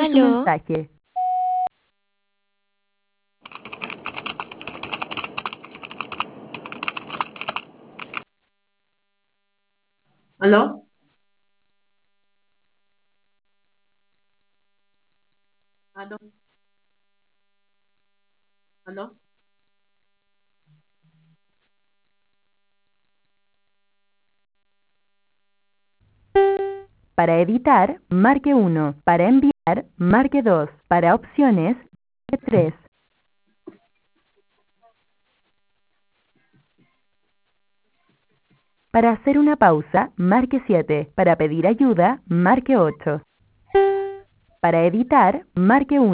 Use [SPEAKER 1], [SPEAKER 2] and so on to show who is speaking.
[SPEAKER 1] escuchar su
[SPEAKER 2] Aló,
[SPEAKER 1] mensaje.
[SPEAKER 3] ¿Aló? ¿Aló? ¿Aló?
[SPEAKER 1] Para editar, marque 1. Para enviar, marque 2. Para opciones, marque 3. Para hacer una pausa, marque 7. Para pedir ayuda, marque 8. Para editar, marque 1.